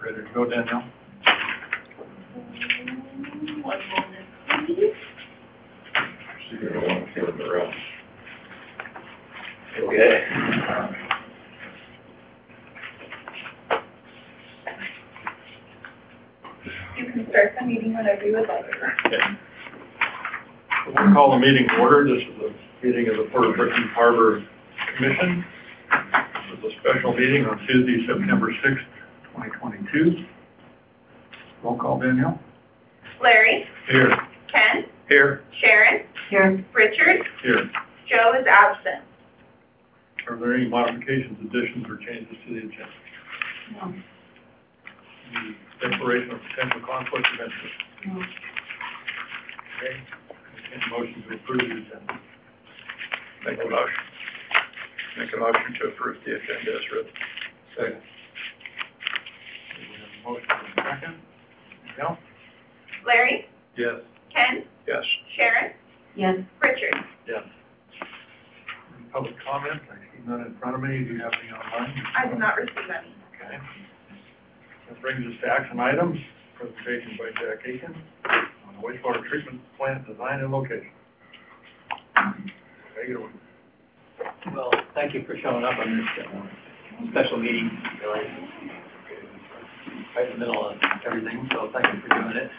Ready to go, Danielle? One moment, please. She's going to want to flip around. Okay. You can start the meeting whenever you would like. Okay. We'll call the meeting to order. This is a meeting of the Port of Britain Harbor Commission. This is a special meeting on Tuesday, September 6th, 2022. Roll call, Danielle. Larry, Here. Ken, Here. Sharon, Here. Richard, Here. Joe is absent. Are there any modifications, additions, or changes to the agenda? No. The declaration of potential conflict of interest. No. Okay. Any motion to approve the agenda? Make a motion. Make a motion to approve the agenda as written. Second. We have a motion and a second. Danielle? Larry, Yes. Ken, Yes. Sharon, Yes. Richard. Yes. Any public comment? I see none in front of me. Do you have any online? I did not receive any. Okay. That brings us to action items. Presentation by Jack Aiken on the wastewater treatment plant design and location. Take it away. Well, thank you for showing up on this special meeting, really, right in the middle of everything, so thank you for doing it.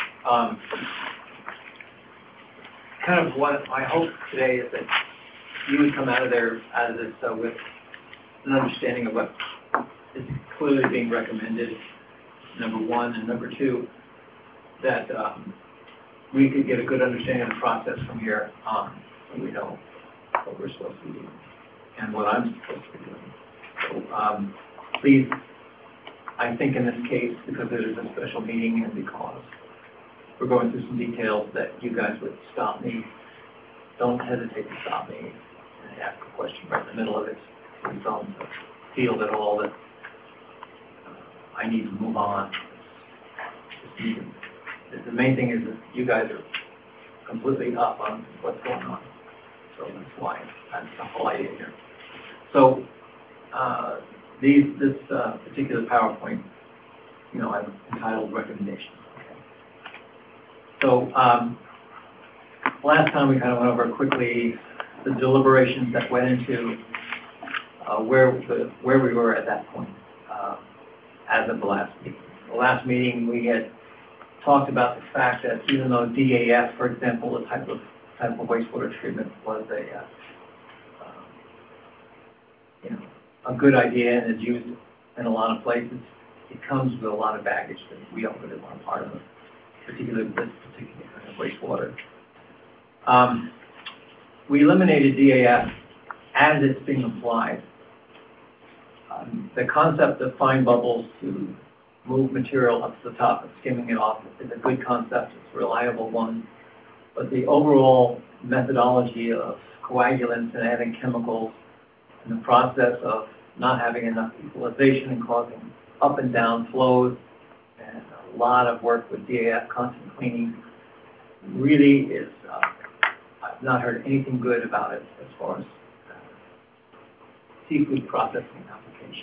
Kind of what my hope today is that you would come out of this with an understanding of what is clearly being recommended, number one, and number two, that we could get a good understanding of the process from here on, so we know what we're supposed to be doing and what I'm supposed to be doing. So please, I think in this case, because it is a special meeting and because we're going through some details, that you guys would stop me. Don't hesitate to stop me and ask a question right in the middle of it. Please don't feel at all that I need to move on. The main thing is that you guys are completely up on what's going on. So that's why, that's the whole idea here. So this particular PowerPoint, I've entitled recommendations. Okay. So last time we kind of went over quickly the deliberations that went into where we were at that point as of the last meeting. The last meeting we had talked about the fact that even though DAF, for example, the type of wastewater treatment was a good idea and is used in a lot of places, it comes with a lot of baggage that we don't really want a part of, particularly this particular kind of wastewater. We eliminated DAF as it's being applied. The concept of fine bubbles to move material up to the top and skimming it off is a good concept. It's a reliable one. But the overall methodology of coagulants and adding chemicals and the process of not having enough equalization and causing up and down flows and a lot of work with DAF constant cleaning really is, I've not heard anything good about it as far as seafood processing applications.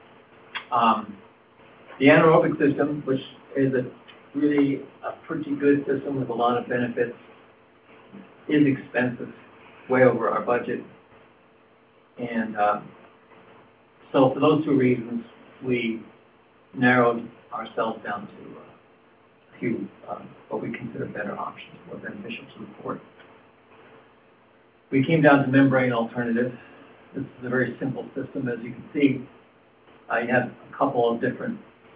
The anaerobic system, which is really a pretty good system with a lot of benefits, is expensive, way over our budget. And so for those two reasons, we narrowed ourselves down to a few what we consider better options, more beneficial to the port. We came down to membrane alternatives. This is a very simple system, as you can see. You have a couple of different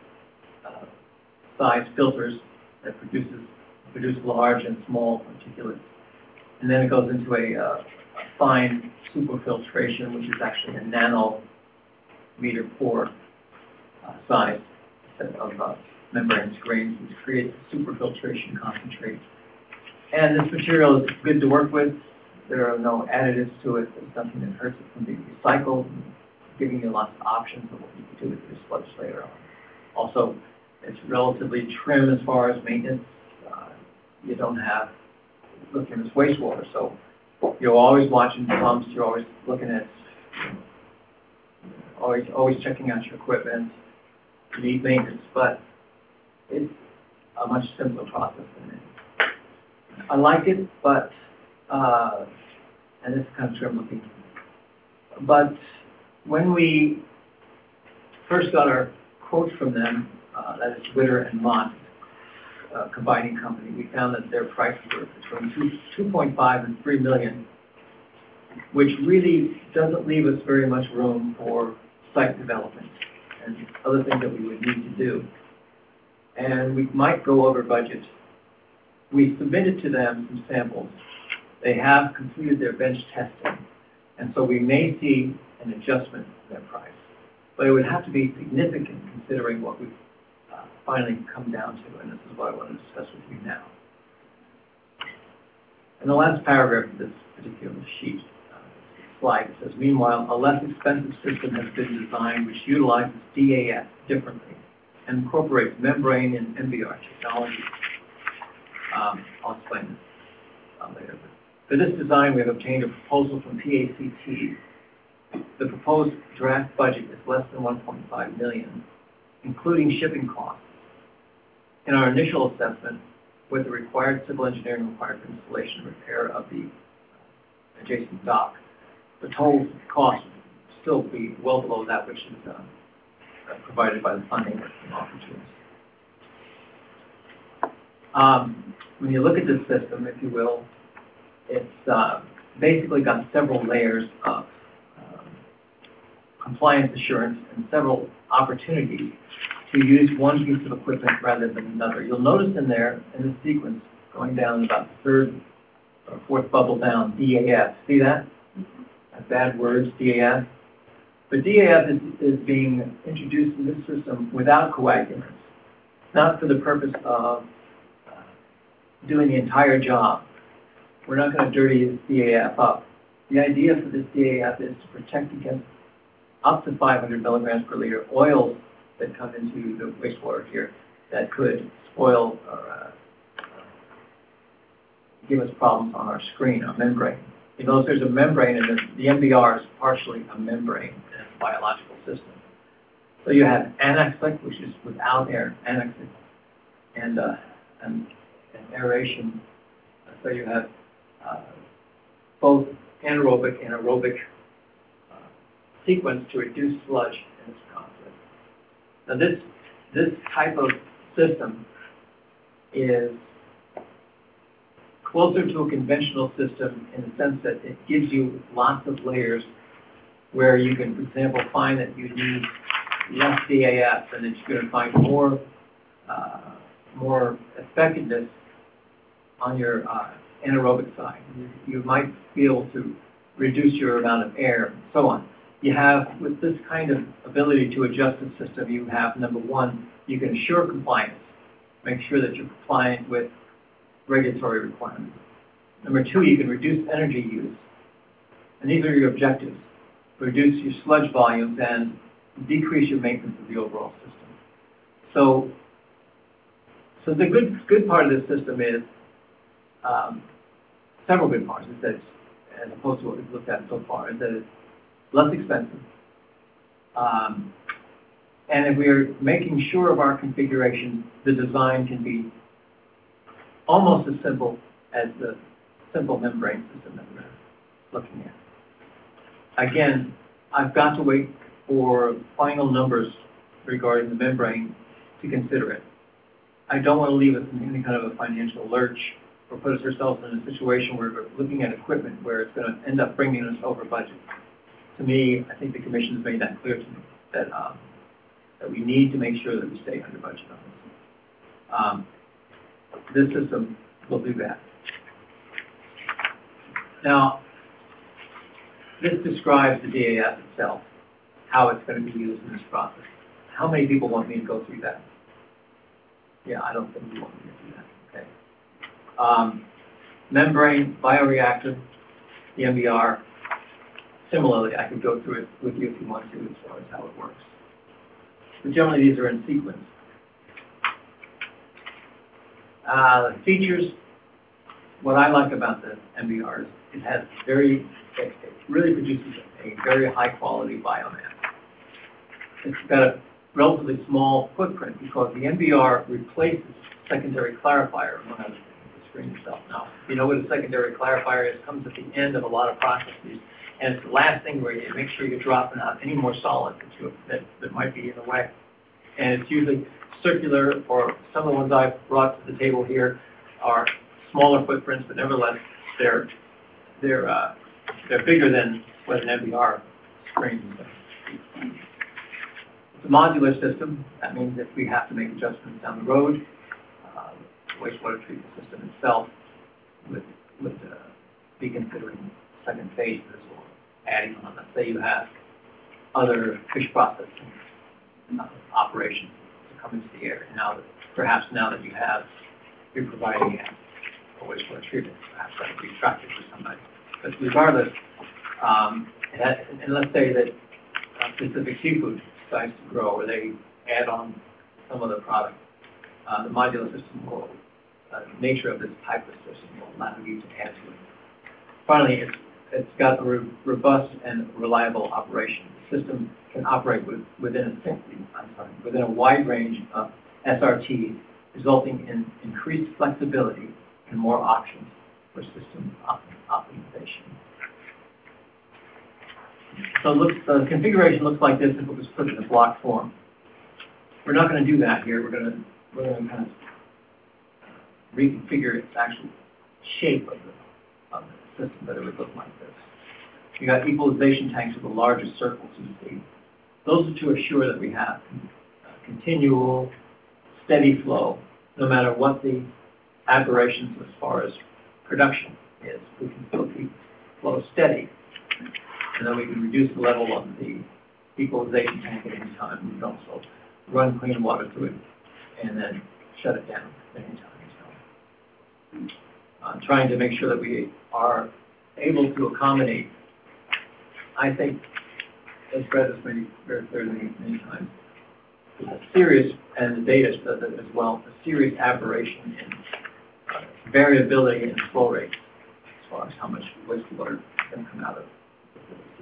size filters that produce large and small particulates. And then it goes into a fine superfiltration, which is actually a nanometer pore size of membrane screens, which creates a superfiltration concentrate. And this material is good to work with. There are no additives to it. There's nothing that hurts it from being recycled, and giving you lots of options of what you can do with your sludge later on. Also, it's relatively trim as far as maintenance. You don't have lithium as wastewater, so you're always watching pumps. You're always looking at, always checking out your equipment. need maintenance, but it's a much simpler process than it. I like it, but, and this is kind of trim looking, but when we first got our quote from them, that is Witter and Mott, combining company, we found that their prices were between 2.5 and 3 million, which really doesn't leave us very much room for site development and other things that we would need to do. And we might go over budget. We submitted to them some samples. They have completed their bench testing, and so we may see an adjustment in their price. But it would have to be significant considering what we've finally come down to, and this is what I want to discuss with you now. In the last paragraph of this particular sheet, slide, it says, meanwhile, a less expensive system has been designed which utilizes DAF differently and incorporates membrane and MBR technology. I'll explain this later. For this design, we have obtained a proposal from PACT. The proposed draft budget is less than 1.5 million, including shipping costs. In our initial assessment, with the required civil engineering required for installation and repair of the adjacent dock, the total cost would still be well below that which is provided by the funding that's been offered to us. When you look at this system, if you will, it's basically got several layers of compliance assurance and several opportunities to use one piece of equipment rather than another. You'll notice in there, in this sequence, going down about the third or fourth bubble down, DAF. See that? Bad words, DAF. But DAF is being introduced in this system without coagulants, not for the purpose of doing the entire job. We're not going to dirty this DAF up. The idea for this DAF is to protect against up to 500 milligrams per liter oils that come into the wastewater here that could spoil or give us problems on our screen, our membrane. You notice there's a membrane, and the MBR is partially a membrane in a biological system. So you have anaxic, which is without air, anaxic, and aeration. So you have both anaerobic and aerobic sequence to reduce sludge in this process. Now this type of system is closer to a conventional system in the sense that it gives you lots of layers where you can, for example, find that you need less DAF and that you're going to find more effectiveness on your anaerobic side. You might be able to reduce your amount of air and so on. You have, with this kind of ability to adjust the system, you have, number one, you can assure compliance, make sure that you're compliant with regulatory requirements. Number two, you can reduce energy use. And these are your objectives. Reduce your sludge volumes and decrease your maintenance of the overall system. So the good part of this system is, several good parts, is that it's, as opposed to what we've looked at so far, is that it's less expensive. And if we're making sure of our configuration, the design can be almost as simple as the simple membrane system that we're looking at. Again, I've got to wait for final numbers regarding the membrane to consider it. I don't want to leave us in any kind of a financial lurch or put ourselves in a situation where we're looking at equipment where it's going to end up bringing us over budget. To me, I think the Commission has made that clear to me, that we need to make sure that we stay under budget on this. This system will do that. Now, this describes the DAF itself, how it's going to be used in this process. How many people want me to go through that? Yeah, I don't think you want me to do that. Okay. Membrane, bioreactor, the MBR. Similarly, I could go through it with you if you want to as far as how it works. But generally, these are in sequence. The features, what I like about the MBR is it really produces a very high quality biomass. It's got a relatively small footprint because the NBR replaces secondary clarifier on the screen itself. Now, you know what a secondary clarifier is, comes at the end of a lot of processes, and it's the last thing where you make sure you're dropping out any more solids that might be in the way. And it's usually circular, or some of the ones I've brought to the table here are smaller footprints, but nevertheless, they're bigger than what an NBR screen is. It's a modular system. That means if we have to make adjustments down the road, the wastewater treatment system itself would be considering second phases or adding on. Let's say you have other fish processing operations to come into the area. Perhaps now that you're providing a wastewater treatment, perhaps that would be attractive to somebody. But regardless, and let's say that specific seafood decides to grow, or they add on some other product, the modular system will, nature of this type of system will allow you to add to it. Finally, it's got a robust and reliable operation. The system can operate within a wide range of SRTs, resulting in increased flexibility and more options for system optimization. So the configuration looks like this if it was put in a block form. We're not going to do that here. We're going to kind of reconfigure its actual shape of the system, but it would look like this. You got equalization tanks with the largest circles you see. Those are to assure that we have continual, steady flow, no matter what the aberrations as far as production is. We can still keep flow steady, and then we can reduce the level of the equalization tank at any time. We can also run clean water through it and then shut it down at any time. So, trying to make sure that we are able to accommodate, I think, as Fred has made very clearly many times, a serious, and the data says it as well, a serious aberration in variability in flow rates as far as how much wastewater is going to come out of the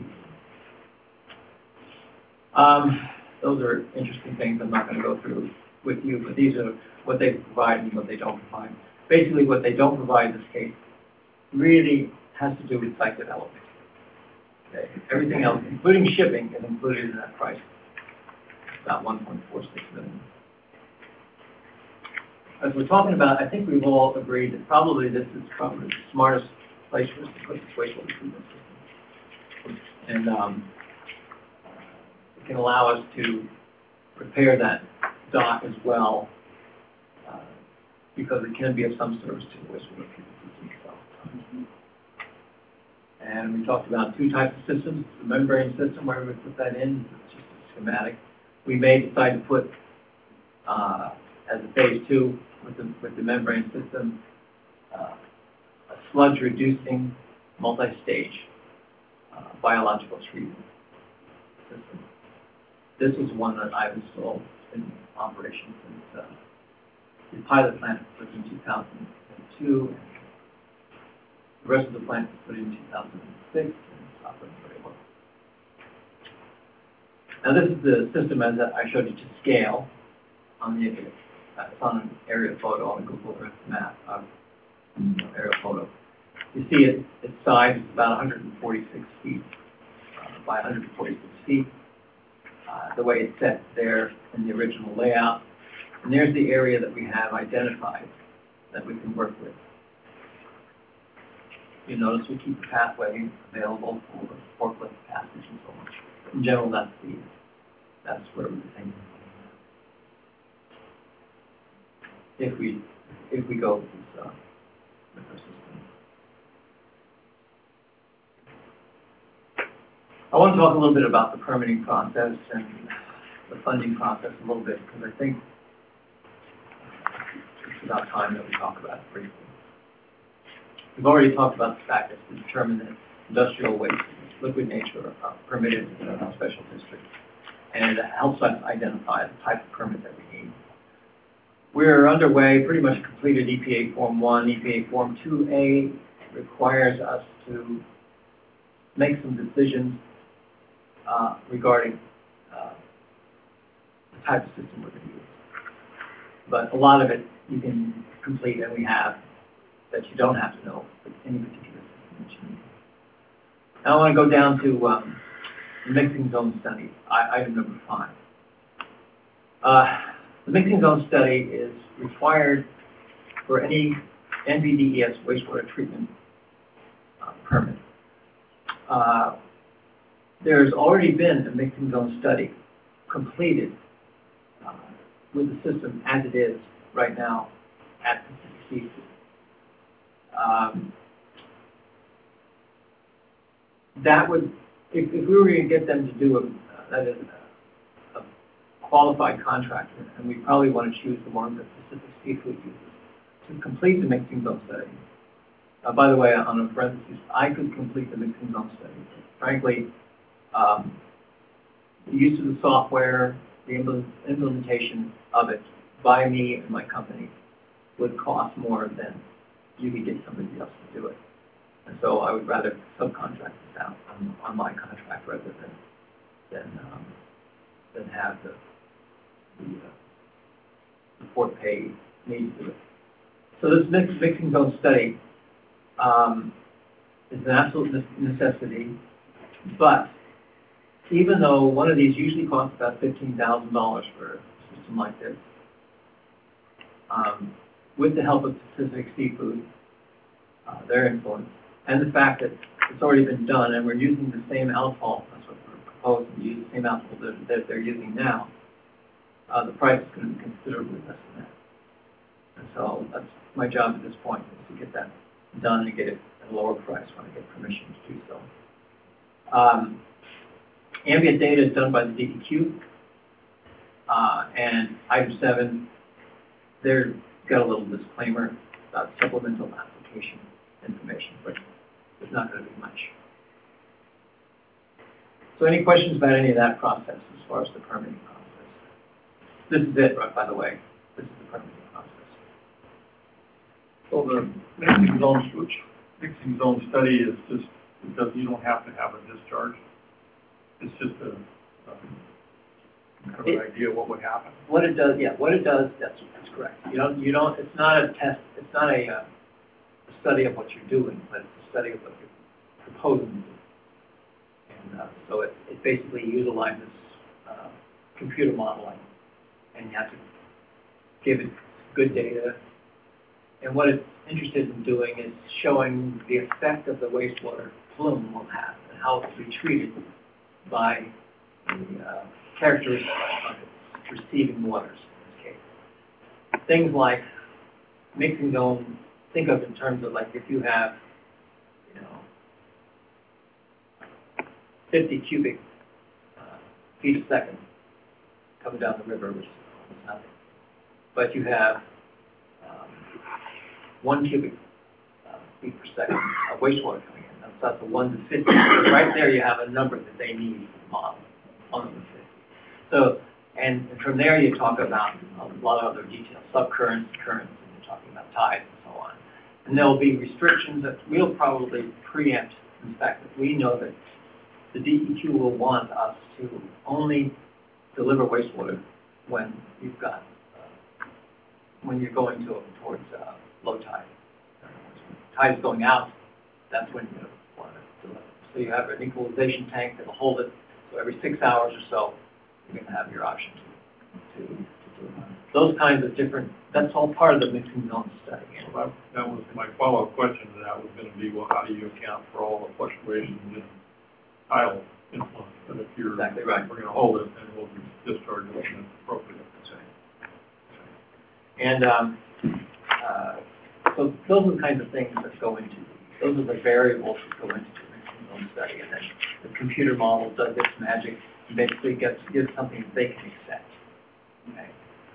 facility. Those are interesting things I'm not going to go through with you, but these are what they provide and what they don't provide. Basically, what they don't provide in this case really has to do with site development. Okay. Everything else, including shipping, is included in that price. About $1.46 million. As we're talking about, I think we've all agreed that probably this is probably the smartest place for us to put this wastewater treatment system. And it can allow us to repair that dock as well, because it can be of some service to the wastewater treatment system itself. And we talked about two types of systems: the membrane system, where we would put that in, it's just a schematic. We may decide to put, as a phase 2 with the membrane system, a sludge-reducing multi-stage biological treatment system. This is one that I've installed in operation since the pilot plant was put in 2002, and the rest of the plant was put in 2006, and it's operating very well. Now this is the system as I showed you to scale on the it's on an aerial photo on a Google Earth map, aerial photo. You see its size is about 146 feet by 146 feet. The way it's set there in the original layout. And there's the area that we have identified that we can work with. You notice we keep the pathway available for forklift passage and so on. In general, that's where we think if we go with this with our system. I want to talk a little bit about the permitting process and the funding process a little bit, because I think it's about time that we talk about it briefly. We've already talked about the fact that to determine that industrial waste liquid nature are permitted in a special district, and it helps us identify the type of permit that we need. We're underway, pretty much completed EPA Form 1. EPA Form 2A requires us to make some decisions regarding the type of system we're gonna use. But a lot of it you can complete, and we have, that you don't have to know any particular system that you need. Now I want to go down to the mixing zone study, item number 5. The mixing zone study is required for any NVDES wastewater treatment permit. There's already been a mixing zone study completed with the system as it is right now at Pacific Seafood. That would, if we were going to get them to do a qualified contractor, and we probably want to choose the one that Pacific Seafood uses to complete the mixing zone study. By the way, on a parenthesis, I could complete the mixing zone study. Frankly, the use of the software, the implementation of it by me and my company would cost more than you could get somebody else to do it. And so I would rather subcontract this out on my contract rather than have the support pay me to do it. So this mixing zone study is an absolute necessity, but even though one of these usually costs about $15,000 for a system like this, with the help of Pacific Seafood, their influence, and the fact that it's already been done and we're using the same alcohol, that's what we're proposing, to use the same alcohol that they're using now, the price is going to be considerably less than that. And so that's my job at this point, is to get that done and get it at a lower price when I get permission to do so. Ambient data is done by the DEQ, and item 7, they've got a little disclaimer about supplemental application information, but there's not going to be much. So any questions about any of that process as far as the permitting process? This is it, right, by the way. This is the permitting process. So the mixing zone study is just, because you don't have to have a discharge. It's just a kind of an idea of what would happen. What it does, that's correct. You don't, it's not a test, it's not a study of what you're doing, but it's a study of what you're proposing to do. And so it basically utilizes computer modeling, and you have to give it good data. And what it's interested in doing is showing the effect of the wastewater plume will have and how it will be treated by the characteristics of its receiving waters in this case. Things like mixing zone, think of in terms of like if you have, 50 cubic feet a second coming down the river, which is almost nothing. But you have 1 cubic feet per second of wastewater coming in. So that's a 1 to 50. So right there you have a number that they need for the model, 1 to 50. So, and from there you talk about a lot of other details, subcurrents, currents, and you're talking about tides and so on. And there will be restrictions that we'll probably preempt the fact that we know that the DEQ will want us to only deliver wastewater when you've got, when you're going towards low tide. Tide is going out, that's when you want to deliver. So you have an equalization tank that will hold it, so every 6 hours or so, you're going to have your option to do those kinds of different, that's all part of the mixing zone study. Well, that was my follow-up question to that was going to be, well, how do you account for all the fluctuations in tidal influence? And if you're, exactly right. We're going to hold it, then we'll discharge it when it's appropriate. That's right. And so those are the kinds of things that go into, those are the variables that go into the mixing zone study. And then the computer model does its magic and basically gives something that they can accept. Okay.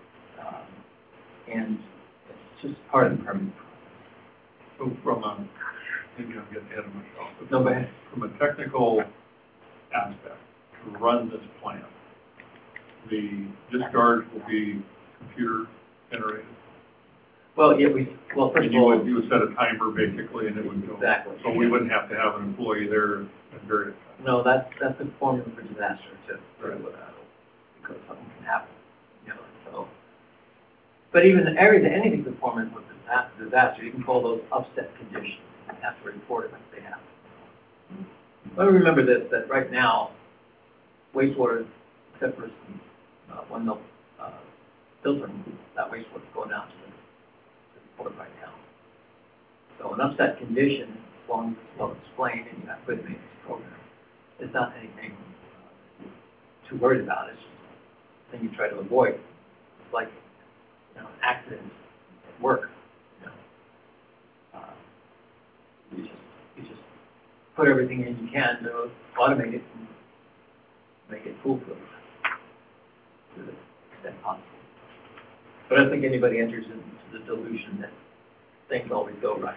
And it's just part of the permitting process. So from a, maybe I'm getting ahead of myself. But No, go ahead. From a technical aspect, to run this plant, the discharge will be computer generated. Well, yeah, first of all, You would set a timer basically, and it would go. Exactly. So we wouldn't have to have an employee there at various times. no, that's the formula for disaster to because something can happen. But even anything performance with disaster, you can call those upset conditions, and have to report it like they happen. But remember this, that right now, wastewater, except for when they'll filter that wastewater going out to the port right now. So an upset condition, as long as it's well explained and you have good maintenance program, it's not anything too worried about. It's just a thing you try to avoid. It's like, accidents at work. You just put everything in you can to automate it and make it foolproof to the extent possible. But I don't think anybody enters into the delusion that things always go right.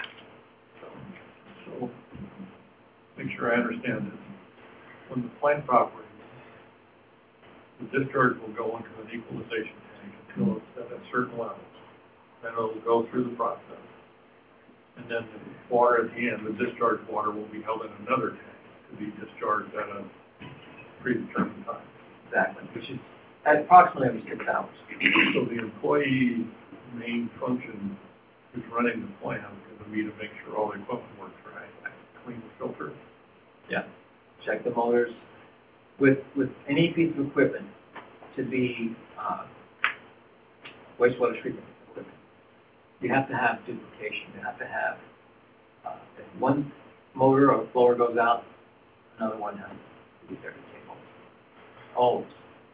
So, make sure I understand this. When the plant operates, the discharge will go into an equalization tank until it's at a certain level. Then it'll go through the process. And then the water at the end, the discharge water will be held in another tank to be discharged at a predetermined time. Exactly, which is approximately every 6 hours. So the employee's main function who's running the plant is going to be to make sure all the equipment works right, like clean the filter. Yeah. Check the motors. With any piece of equipment to be wastewater treatment equipment, you have to have duplication. You have to have, if one motor or blower goes out, another one has to be there to take over. Always.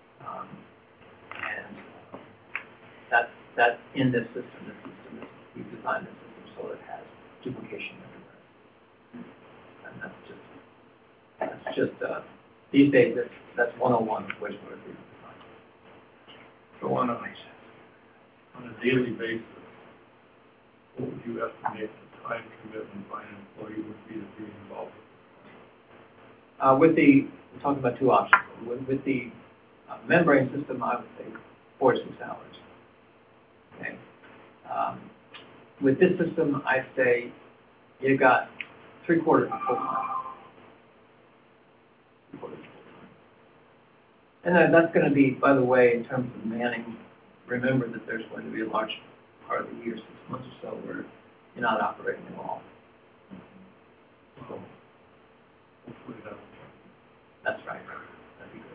And that's in this system. This system is, we've designed this system so it has duplication everywhere. And that's just these days, that's 101 of wastewater treatment design. So on a daily basis, what would you estimate the time commitment by an employee would be to be involved with? We're talking about two options. With the membrane system, I would say 4 to 6 hours. Okay. With this system, I'd say you got 3/4 of full time. 3/4 full time. And that's going to be, by the way, in terms of manning, remember that there's going to be a large part of the year, 6 months or so, where you're not operating at all. So, hopefully That's right. That'd be great.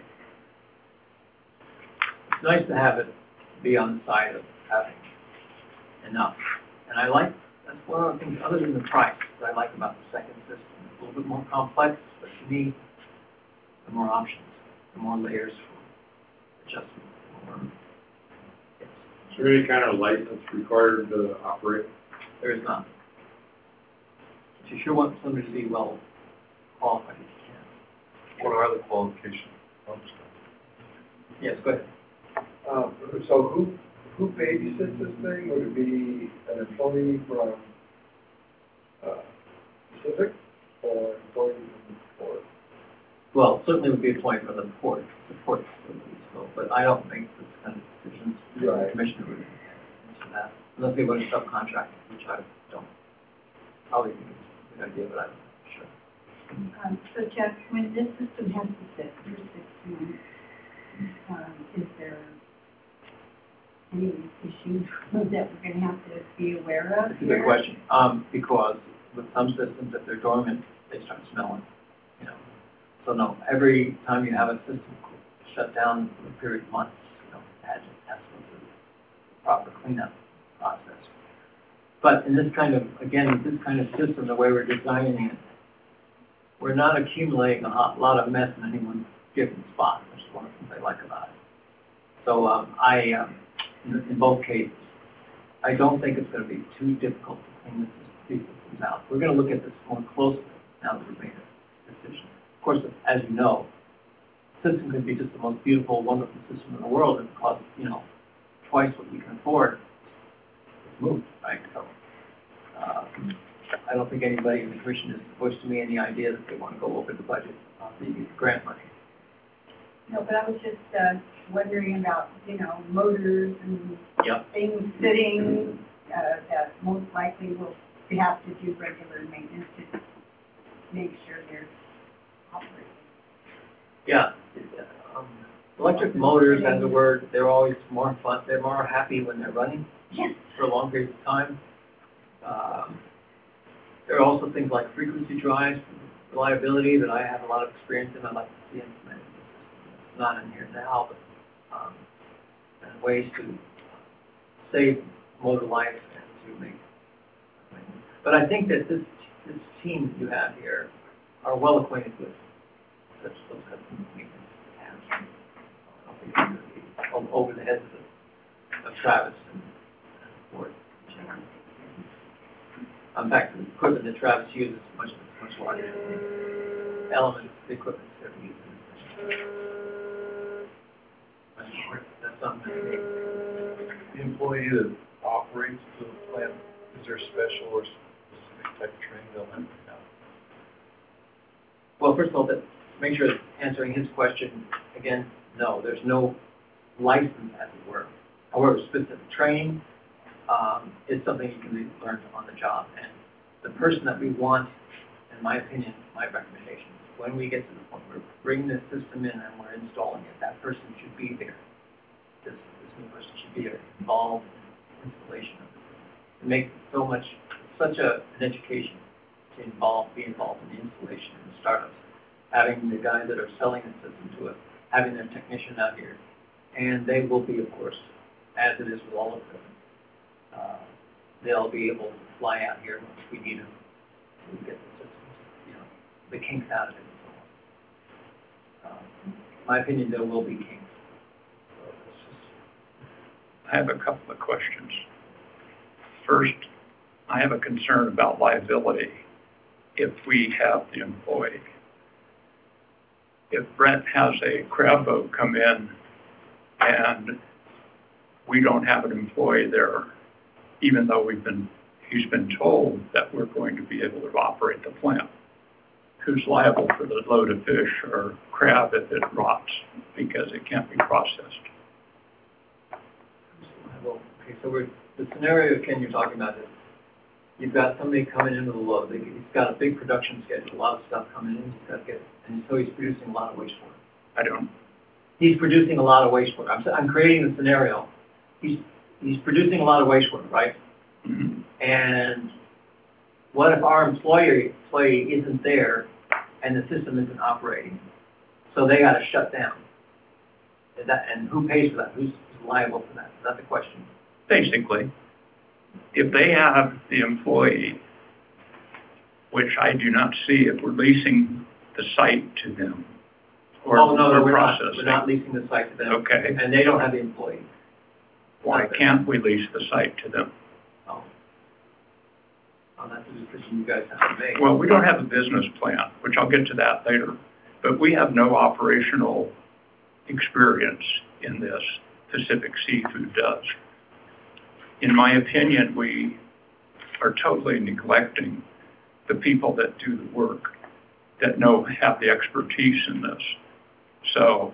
It's nice to have it be on the side of having enough. And that's one of the things, other than the price, that I like about the second system. It's a little bit more complex, but to me, the more options, the more layers for adjustment, the more. Yes. Is there any kind of license required to operate? There is none. But you sure want somebody to be well qualified if you can. What are the qualifications? Yes, go ahead. So who babysits this thing? Would it be an employee from Pacific or employee from the port? Well, certainly would be a point for the port facility, so, but I don't make this kind of decisions. The Right. commissioner would answer that, unless they want to subcontract, which I don't. Probably think it's a good idea, but I'm not sure. So Jeff, when this system has to sit for 6 months, is there any issues that we're gonna have to be aware of That's a here? good question, because with some systems, if they're dormant, they start smelling, So no, every time you have a system shut down for a period of months, it has to go through the proper cleanup process. But in this kind of system, the way we're designing it, we're not accumulating a lot of mess in any one given spot, which is one of the things I like about it. So in both cases, I don't think it's going to be too difficult to clean these systems out. We're going to look at this more closely now that we've made a decision. Of course, as you know, the system could be just the most beautiful, wonderful system in the world and cost, twice what we can afford. It's moved, right? So, I don't think anybody in the commission has voiced to me any idea that they want to go over the budget on the grant money. No, but I was just, wondering about, motors and Yep. things sitting, that most likely will have to do regular maintenance to make sure they're operating. Yeah, a electric motors, as a word, they're always more fun, they're more happy when they're running Yes. for a long period of time. There are also things like frequency drives, reliability that I have a lot of experience in. I'd like to see implemented. It's not in here now, but and ways to save motor life and to make. But I think that this team you have here are well acquainted with those kinds of maintenance tasks. I don't think it's going to be over the heads of Travis and Ford. In fact, the equipment that Travis uses is much larger element of the equipment that we use. That's something I think. The employee that operates the plant, is there special or specific type of training they'll have to have? Well, first of all, to make sure that answering his question, again, no, there's no license, as it were. However, specific training is something you can be learned on the job. And the person that we want, in my opinion, my recommendation, when we get to the point where we're bringing this system in and we're installing it, that person should be there. This new person should be there, involved in installation of the system. It makes such an education to be involved in the installation and the startups, having the guys that are selling the system to us, having their technician out here, and they will be, of course, as it is with all of them, they'll be able to fly out here once we need them to get the system, the kinks out of it and so on. In my opinion, there will be kinks. So it's just... I have a couple of questions. First, I have a concern about liability if we have the employee. If Brent has a crab boat come in and we don't have an employee there, even though he's been told that we're going to be able to operate the plant, who's liable for the load of fish or crab if it rots because it can't be processed? Well, okay, so the scenario, Ken, you're talking about is you've got somebody coming into the load. He's got a big production schedule, a lot of stuff coming in. He's got to get, and so he's producing a lot of wastewater. He's producing a lot of wastewater. I'm creating the scenario. He's producing a lot of wastewater, right? Mm-hmm. And what if our employee isn't there and the system isn't operating? So they got to shut down. And who pays for that? Who's liable for that? Is that the question? Basically, if they have the employee, which I do not see if we're leasing the site to them, or we're processing. We're not leasing the site to them. Okay. And they don't have the employee. Why can't we lease the site to them? Oh, that's a decision you guys have to make. Well, we don't have a business plan, which I'll get to that later, but we have no operational experience in this. Pacific Seafood does. In my opinion, we are totally neglecting the people that do the work, that have the expertise in this. So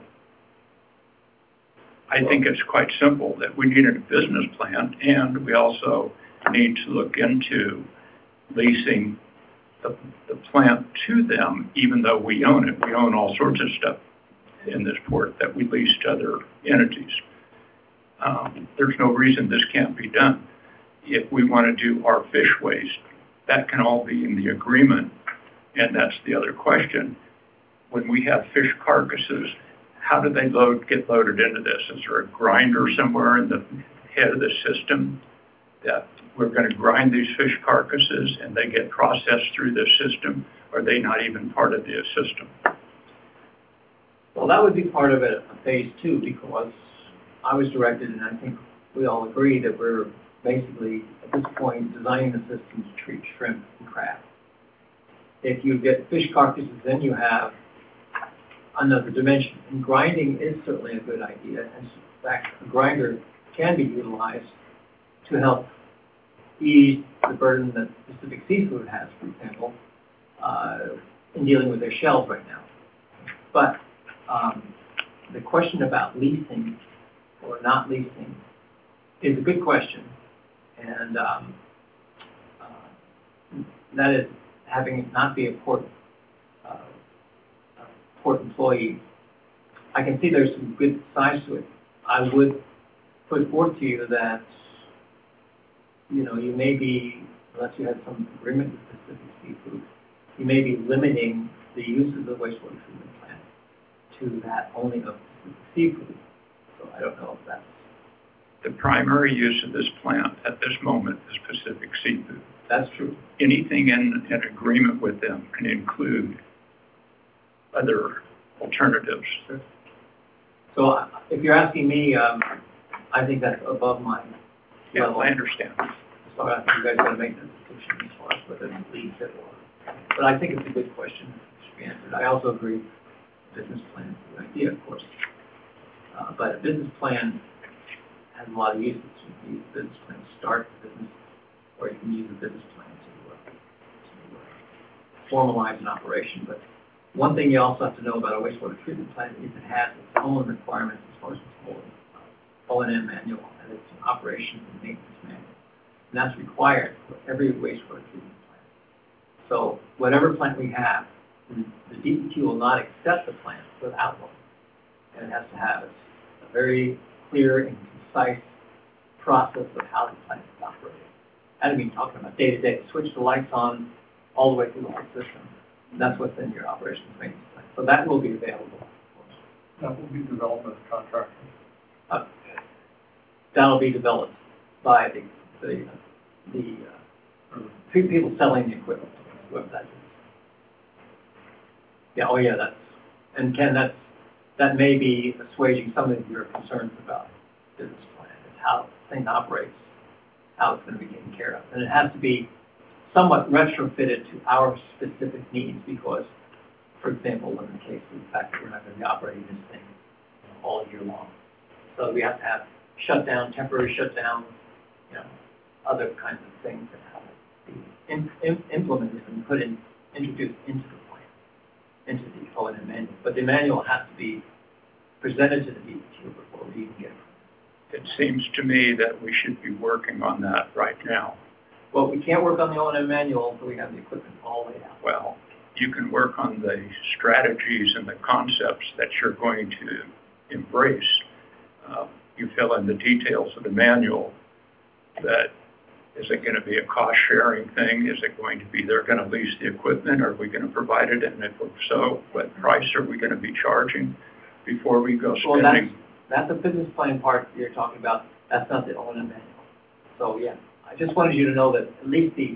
I think it's quite simple that we need a business plan, and we also need to look into leasing the plant to them, even though we own it. We own all sorts of stuff in this port that we lease to other entities. There's no reason this can't be done. If we want to do our fish waste, that can all be in the agreement, and that's the other question. When we have fish carcasses, how do they get loaded into this? Is there a grinder somewhere in the head of the system that we're going to grind these fish carcasses and they get processed through this system? Or are they not even part of the system? Well, that would be part of it, phase 2, because I was directed, and I think we all agree that we're basically, at this point, designing the system to treat shrimp and crab. If you get fish carcasses, then you have another dimension. And grinding is certainly a good idea. And in fact, a grinder can be utilized to help ease the burden that Pacific Seafood has, for example, in dealing with their shells right now. But the question about leasing or not leasing is a good question. And that is having it not be a port employee I can see there's some good sides to it. I would put forth to you that, you know, you may be, unless you had some agreement with Pacific Seafood, you may be limiting the use of the wastewater treatment plant to that only of Pacific Seafood. So I don't know if that's, The primary use of this plant at this moment is Pacific Seafood. that's true. Anything in agreement with them can include other alternatives. So if you're asking me, I think that's above my Yeah, level. I understand. So I think you guys gotta make that decision as far as whether it leads it or. But I think it's a good question that should be answered. I also agree, business plan is a good idea, of course. But a business plan has a lot of uses. You can use a business plan to start the business, or you can use a business plan to formalize an operation. But one thing you also have to know about a wastewater treatment plant is it has its own requirements as far as its whole O&M manual and its operation and maintenance manual. And that's required for every wastewater treatment plant. So whatever plant we have, the DEQ will not accept the plant without one. And it has to have a very clear and concise process of how the plant is operating. I don't mean talking about day-to-day, switch the lights on all the way through the whole system. That's what's in your operations maintenance plan. So that will be available, of course. That will be developed as a contractor. That'll be developed by the people selling the equipment, whoever that is. Yeah, oh yeah, and Ken, that may be assuaging some of your concerns about business plan, is how the thing operates, how it's going to be taken care of. And it has to be somewhat retrofitted to our specific needs because, for example, in the case of the fact that we're not going to be operating this thing all year long. So we have to have temporary shutdown, you know, other kinds of things that have to be implemented and introduced into the plan, into the O&M manual. But the manual has to be presented to the DEQ before we even get it. It seems to me that we should be working on that right now. Well, we can't work on the O&M manual until we have the equipment all laid out. Well, you can work on the strategies and the concepts that you're going to embrace. You fill in the details of the manual. That is it going to be a cost-sharing thing? Is it going to be they're going to lease the equipment? Are we going to provide it? And if so, what price are we going to be charging before we go Well, spending? that's the business plan part you're talking about. That's not the O&M manual. So yeah, I just wanted you to know that at least the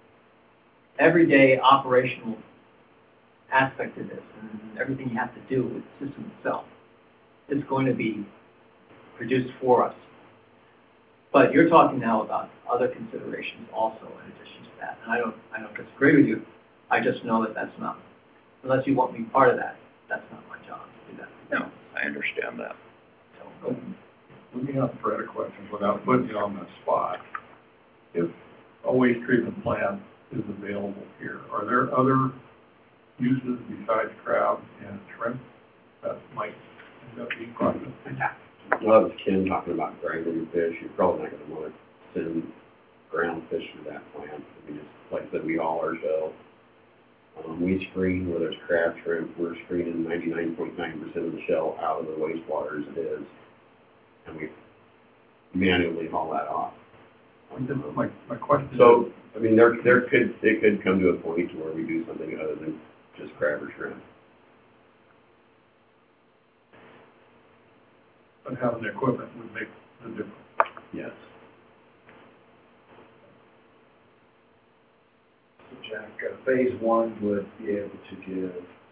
everyday operational aspect of this and everything you have to do with the system itself is going to be produced for us. But you're talking now about other considerations also in addition to that. And I don't disagree with you. I just know that that's not, unless you want me part of that, that's not my job to do that. No, I understand that. So, Let me ask Fred a question without putting you on the spot. If a waste treatment plant is available here, are there other uses besides crab and shrimp that might end up being processed? Well, that was Ken talking about grinding fish. You're probably not going to want to send ground fish to that plant. I mean, it's, like I said, we haul our shell. We screen where there's crab, shrimp. We're screening 99.9% of the shell out of the wastewater as it is. And we manually haul that off. My question is... So, I mean, it could come to a point to where we do something other than just crab or shrimp. But having the equipment would make the difference. Yes. So Jack, phase one would be able to give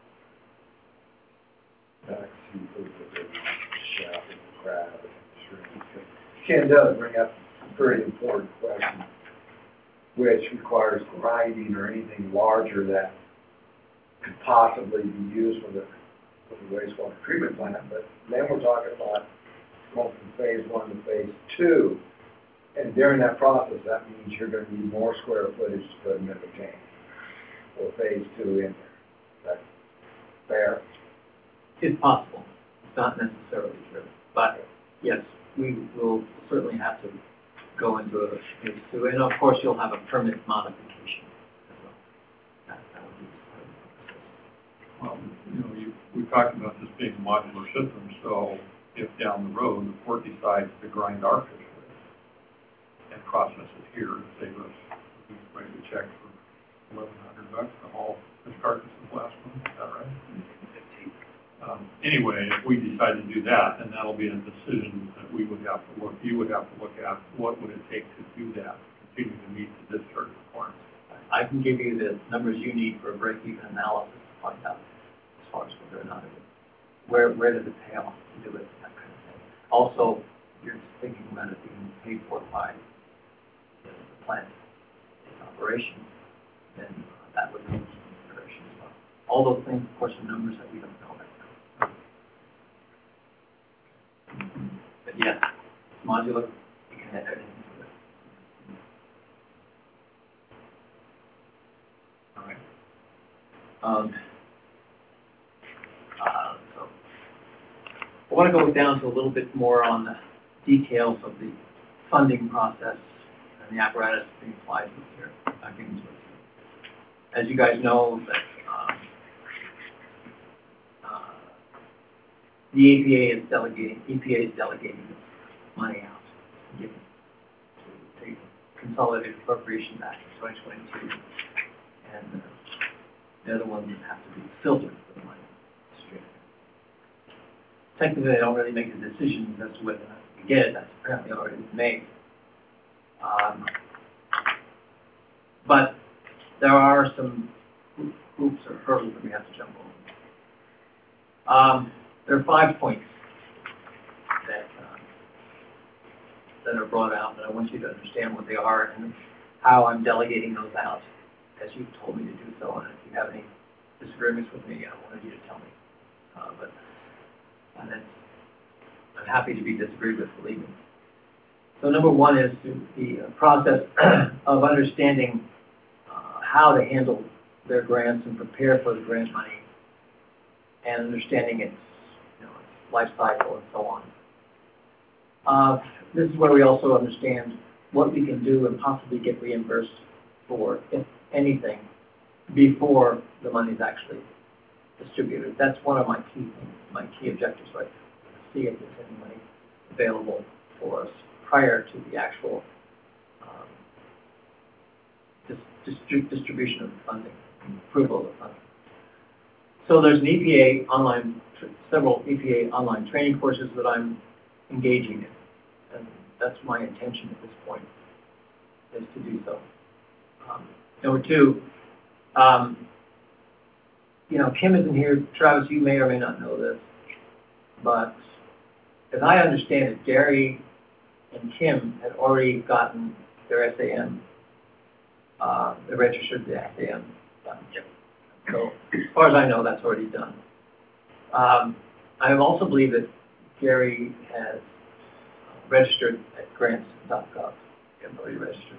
back seafood that they want, shad and crab and shrimp. Ken does bring up a very important question, which requires grinding or anything larger that could possibly be used with a wastewater treatment plant. But then we're talking about going from phase one to phase two. And during that process, that means you're going to need more square footage to put a middle tank or phase two in there. Is that fair? it's possible. It's not necessarily true. But yes, we will certainly have to go into a phase two. And of course, you'll have a permit modification as well. That would be part of the process. Well, we we talked about this being a modular system, so if down the road the court decides to grind our fish and process it here to save us, we write a check for $1,100 to haul fish carcasses last month, is that right? Anyway, if we decide to do that, then that'll be a decision that we would have to look, you would have to look at, what would it take to do that, continue to meet the discharge requirements. I can give you the numbers you need for a break-even analysis to find out as far as whether or not where does it pay off to do it, that kind of thing. Also, you're thinking about it being paid for by the plant in operation, then that would be into consideration as well. All those things, of course, are numbers that we don't know right now. But yes, it's modular, you can add everything to it. All right. So I want to go down to a little bit more on the details of the funding process and the apparatus being applied to here. As you guys know, that the EPA is delegating money out, given to the Consolidated Appropriations Act of 2022, and they're the ones that have to be filtered for the money. Technically, they don't really make the decisions as to whether or not we get it. That's apparently already been made. But there are some hoops or hurdles that we have to jump over. There are 5 points that are brought out, and I want you to understand what they are and how I'm delegating those out, as you've told me to do so. And if you have any disagreements with me, I wanted you to tell me. I'm happy to be disagreed with, believe me. So number one is the process of understanding how to handle their grants and prepare for the grant money, and understanding its, its life cycle and so on. This is where we also understand what we can do and possibly get reimbursed for, if anything, before the money is actually distributed. That's one of my key objectives, right? To see if there's any money available for us prior to the actual distribution of the funding, approval of the funding. So there's an EPA online, several EPA online training courses that I'm engaging in, and that's my intention at this point, is to do so. Number two, Kim isn't here. Travis, you may or may not know this, but as I understand it, Gary and Kim had already gotten their SAM, they registered the SAM done. So as far as I know, that's already done. I also believe that Gary has registered at grants.gov. He's already registered.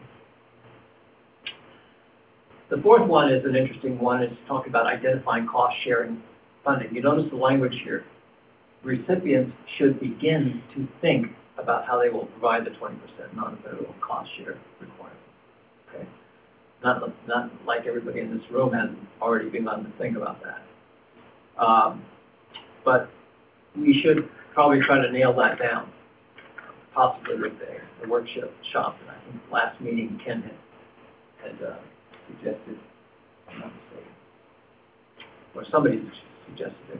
The fourth one is an interesting one. It's talking about identifying cost-sharing funding. You notice the language here. Recipients should begin to think about how they will provide the 20% non-federal cost share requirement. Okay, not like everybody in this room has already begun to think about that. But we should probably try to nail that down, possibly with the workshop. And I think last meeting Ken had suggested, I'm not mistaken, or somebody suggested it,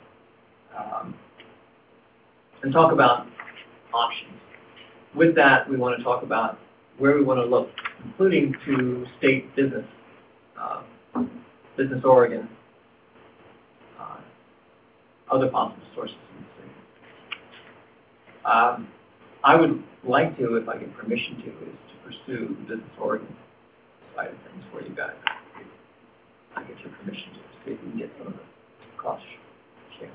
and talk about options. With that, we want to talk about where we want to look, including to state business, Business Oregon, other possible sources in the state. I would like to, if I get permission to, is to pursue the Business Oregon side of things for you guys. I get your permission to see if we can get some of the cost sharing.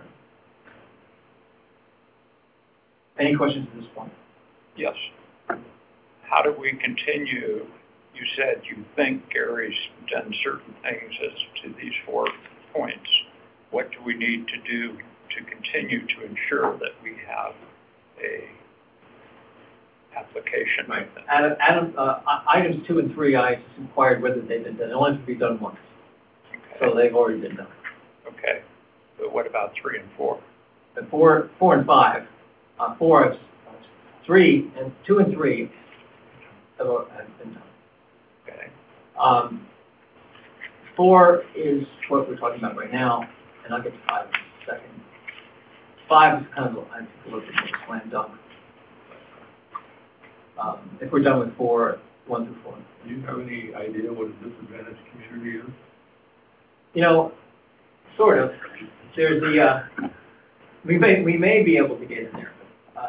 Any questions at this point? Yes. How do we continue? You said you think Gary's done certain things as to these 4 points. What do we need to do to continue to ensure that we have a application? Right. Adam, items 2 and 3, I just inquired whether they've been done. It only has to be done once. Okay. So they've already been done. Okay. but what about 3 and 4? But 4 and 5, 4 is, 3 and 2 and 3 have been done. Okay. 4 is what we're talking about right now, and I'll get to 5 in a second. 5 is kind of, I think, a little bit more slam dunk. If we're done with 4, 1 through 4. Do you have any idea what a disadvantaged community is? You know, sort of. There's the, we may be able to get in there.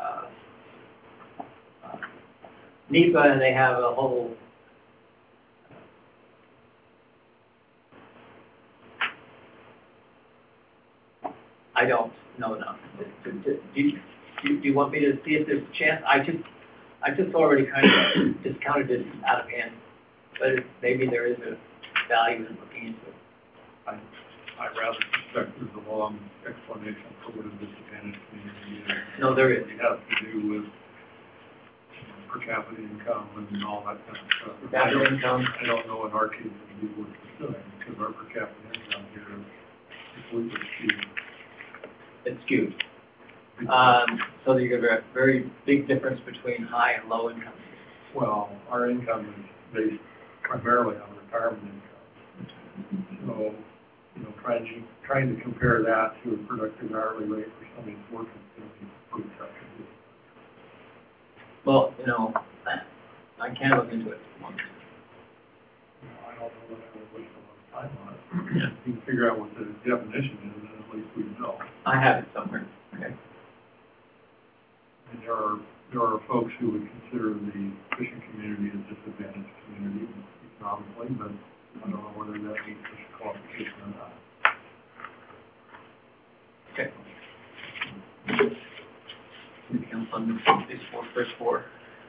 NEPA, and they have a whole, I don't know enough. Do you want me to see if there's a chance? I just already kind of discounted it out of hand, but maybe there is a value in looking into it. I rather suspect there's a long explanation for what a disadvantaged community is. No, there is. It has to do with per capita income and all that kind of stuff. Per capita income. I don't know in our case what we were considering, because our per capita income here is completely skewed. It's skewed. So you have a very big difference between high and low income. Well, our income is based primarily on retirement income. So, you know, trying to compare that to a productive hourly rate for somebody who's working is going to be pretty tough to do. Well, you know, I can look into it. You know, I don't know that I would waste a lot of time on it. Yeah. You can figure out what the definition is, and at least we know. I have it somewhere. Okay. And there are folks who would consider the fishing community a disadvantaged community economically, but I don't know whether that meets such a qualification or not. Okay. Anything else on these first four?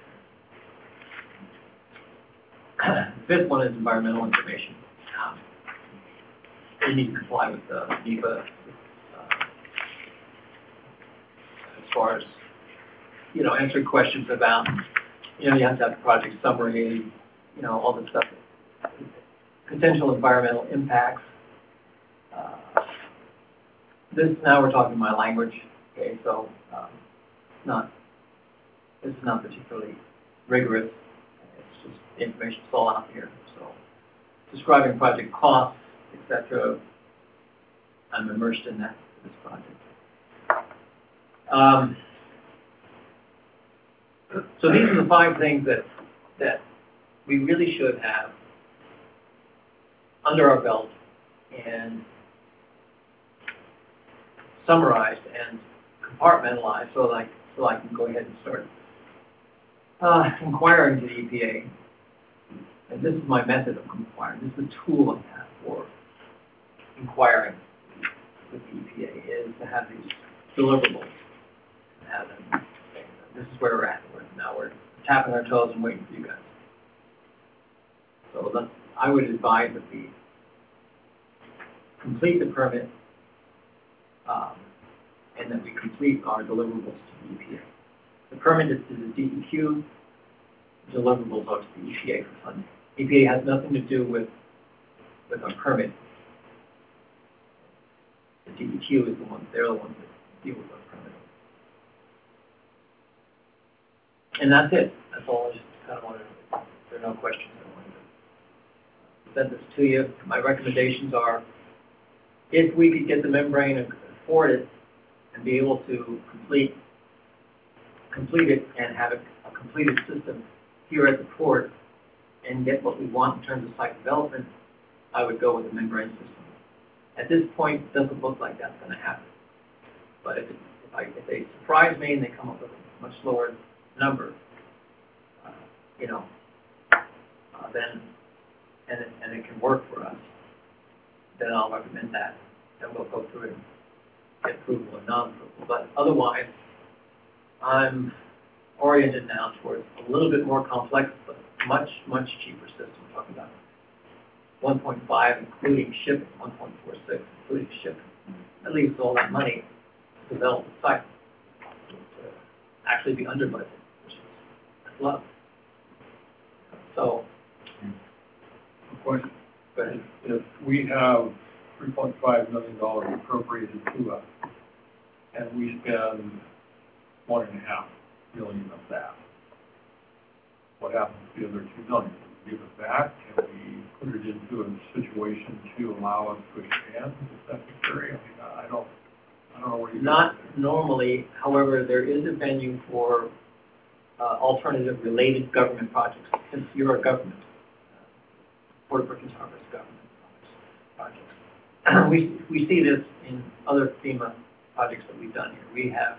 The fifth one is environmental information. We need to comply with the NEPA as far as, you know, answering questions about, you know, you have to have the project summary, you know, all this stuff. Potential environmental impacts. This, now we're talking my language, okay, so this is not particularly rigorous. It's just the information's all out here. So describing project costs, etc. I'm immersed in that for this project. So these are the 5 things that we really should have under our belt and summarized and compartmentalized so I can go ahead and start inquiring to the EPA. And this is my method of inquiring. This is the tool I have for inquiring with the EPA, is to have these deliverables. Have them. This is where we're at. Now we're tapping our toes and waiting for you guys. So I would advise that we complete the permit and that we complete our deliverables to the EPA. The permit is to the DEQ, deliverables are to the EPA for funding. EPA has nothing to do with our permit. The DEQ is the ones, they're the ones that deal with our permit. And that's it. That's all I just kind of wanted to, if there are no questions, I wanted to send this to you. My recommendations are, if we could get the membrane and afford it and be able to complete it and have a completed system here at the port and get what we want in terms of site development, I would go with the membrane system. At this point, it doesn't look like that's going to happen. But if they surprise me and they come up with a much lower number, you know, then and it can work for us, then I'll recommend that, and we'll go through it and get approval or non-approval. But otherwise, I'm oriented now towards a little bit more complex, but much cheaper system. We're talking about 1.5 including shipping, 1.46 including shipping. That leaves all that money to develop the site to actually be under budget, which is that's love. So, Question. go ahead. If we have $3.5 million appropriated to us, and we spend $1.5 million of that. What happens to the other $2 million? Do we give it back? Can we put it into a situation to allow us to expand if necessary? I mean, I don't know what you. Not normally, however, there is a venue for alternative related government projects, since you're a government. Port Perkins Harbor is government projects. We see this in other FEMA projects that we've done here. We have,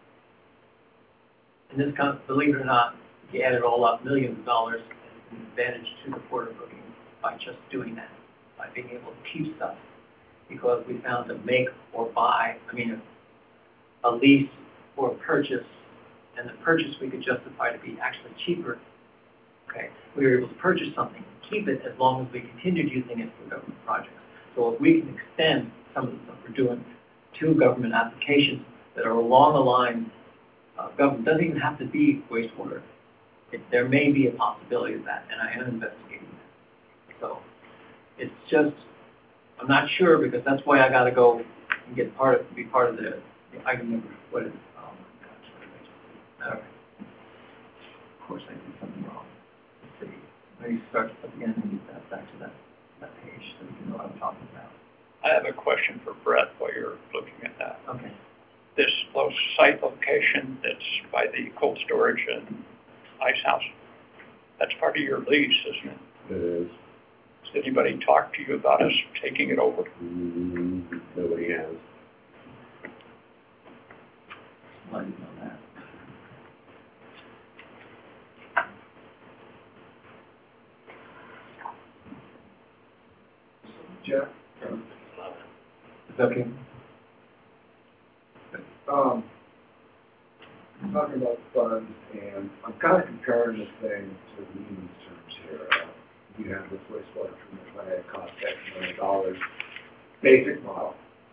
in this country, believe it or not, if you add it all up, millions of dollars in advantage to the Port of Brookings by just doing that, by being able to keep stuff. Because we found to make or buy, a lease or a purchase, and the purchase we could justify to be actually cheaper. Okay, we were able to purchase something, keep it as long as we continued using it for government projects. So if we can extend some of the stuff we're doing to government applications that are along the lines of government, doesn't even have to be wastewater. There may be a possibility of that, and I am investigating that. So it's just, I'm not sure, because that's why I gotta go and be part of the I can remember what it is. Oh my gosh, what did I just do? All right. Of course I did something wrong. Let's see. Maybe start again and get that back to that page so you can know what I'm talking about. I have a question for Brett while you're looking at that. Okay. This site location that's by the cold storage and ice house, that's part of your lease, isn't it? It is. Has anybody talked to you about us taking it over? Nobody has. I didn't know that. Jeff? It's okay. I'm talking about funds, and I'm kind of comparing this thing to Lehman's terms here. You have this wastewater treatment plant, it costs X million, basic model.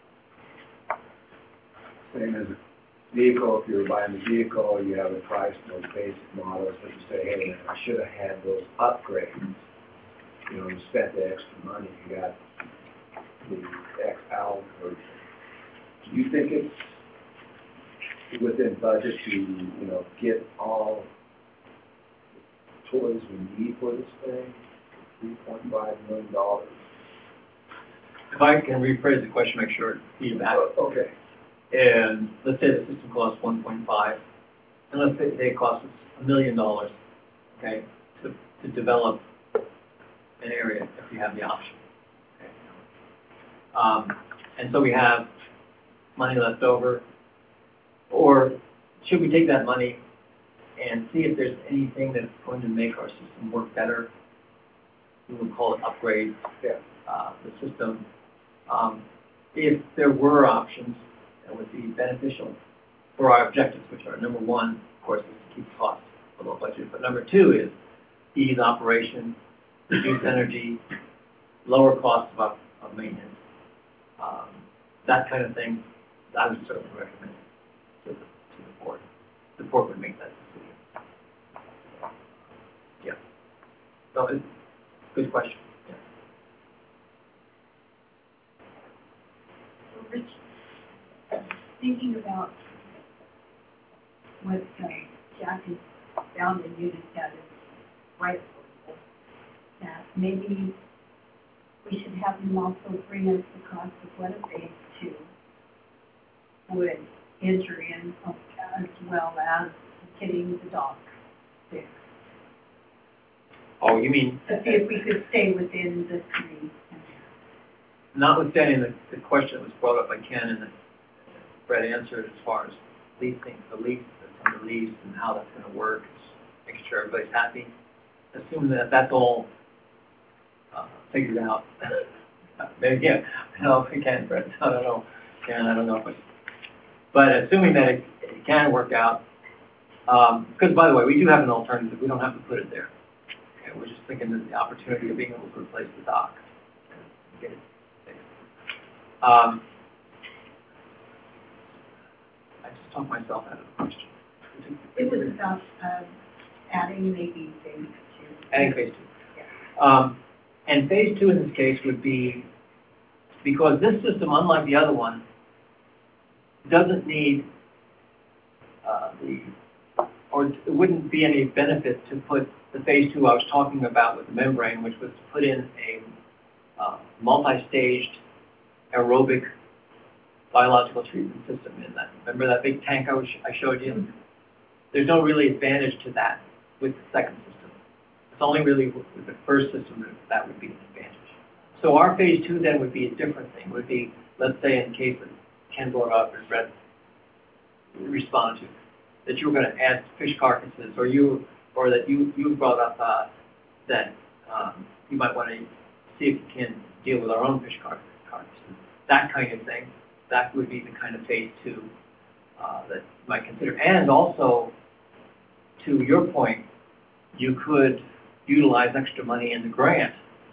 Same as a vehicle, if you're buying a vehicle, you have a price for those basic models, but you say, hey, man, I should have had those upgrades. You know, you spent the extra money, you got the XL version. Do you think it's within budget to, get all the toys we need for this thing? $3.5 million. If I can rephrase the question, make sure it's feedback. Okay. And let's say the system costs 1.5, and let's say it costs us $1 million, okay, to develop an area if you have the option. Okay. And so we have money left over, or should we take that money and see if there's anything that's going to make our system work better? We would call it upgrade the system. If there were options that would be beneficial for our objectives, which are number one, of course, is to keep costs below budget, but number two is ease operation, reduce energy, lower costs of maintenance, that kind of thing. I would certainly recommend to the board. The board would make that decision. Yeah. So it's a good question. Yeah. So Rich, thinking about what Jack has found in unit that is right affordable, that maybe we should have them also bring us the cost of what a phase two would enter in, as well as getting the dock fixed. Oh, you mean? To see if we could stay within the three. Notwithstanding the question that was brought up by Ken and that Brett answered as far as leasing, the lease that's under lease and how that's going to work, making sure everybody's happy. Assuming that that's all figured out. Maybe, yeah, no, it can, Brett. I don't know. Ken, I don't know. But assuming that it can work out, because by the way, we do have an alternative. We don't have to put it there. Okay, we're just thinking that the opportunity of being able to replace the dock and get it fixed. I just talked myself out of the question. It was about adding maybe phase two. Adding phase two. Yeah. And phase two in this case would be Because this system, unlike the other one, doesn't need, or it wouldn't be any benefit to put the phase 2 I was talking about with the membrane, which was to put in a multi-staged aerobic biological treatment system in that. Remember that big tank I showed you? There's no really advantage to that with the second system. It's only really with the first system that would be an advantage. So our phase 2 then would be a different thing. Would be, let's say in the case that Ken brought up and Brett responded to, that you were going to add fish carcasses, or that you brought up that you might want to see if you can deal with our own fish carcasses. That kind of thing. That would be the kind of phase 2 that you might consider. And also, to your point, you could utilize extra money in the grant